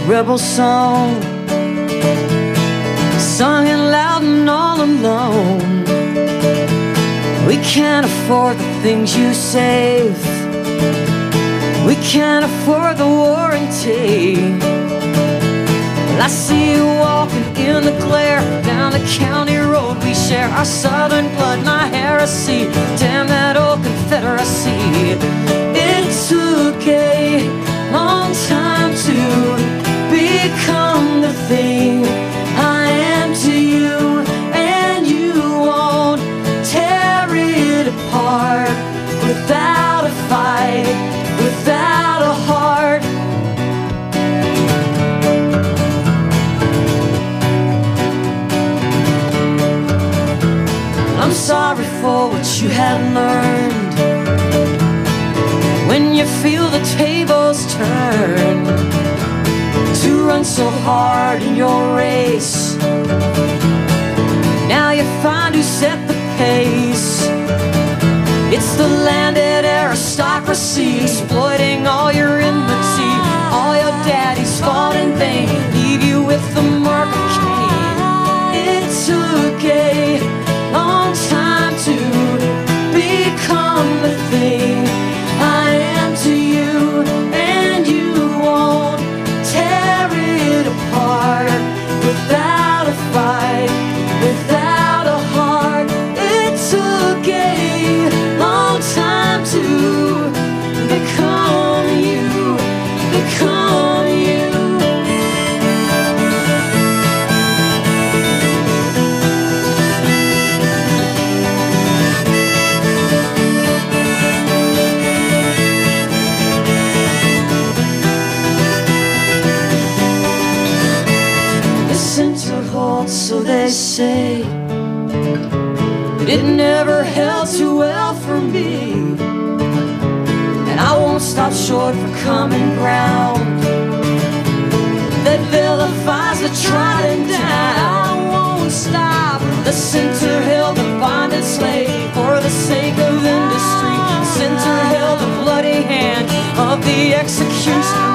rebel song, sung it loud and all alone. We can't afford the things you save, we can't afford the warranty. Well, I see you walking in the glare down the county road we share. Our southern blood and our heresy, damn that old Confederacy. It took a long time to become the thing I am to you, and you won't tear it apart without a fight, without a heart. I'm sorry for what you had learned when you feel the tables turn, to run so hard in your race. Now you find who set the pace. It's the landed aristocracy, exploiting all your enmity. All your daddies fought in vain, leave you with the mark of Cain. It took a long time to become the thing I am to you, and you won't tear it apart without a fight, without a heart. It took a long time to become you, become you. So they say, but it never held too well for me, and I won't stop short for common ground that vilifies the trodden down. I won't stop. The center held the bonded slave for the sake of industry. The center held the bloody hand of the executioner.